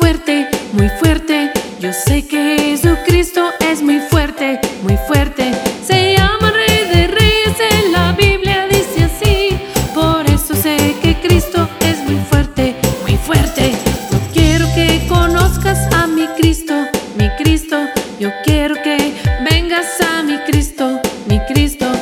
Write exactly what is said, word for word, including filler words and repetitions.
fuerte, muy fuerte. Yo sé que Jesucristo es muy fuerte, muy fuerte. Se llama Rey de Reyes, en la Biblia dice así. Por eso sé que Cristo es muy fuerte, muy fuerte. Yo quiero que conozcas a mi Cristo, mi Cristo. Yo quiero que vengas a mi Cristo, mi Cristo.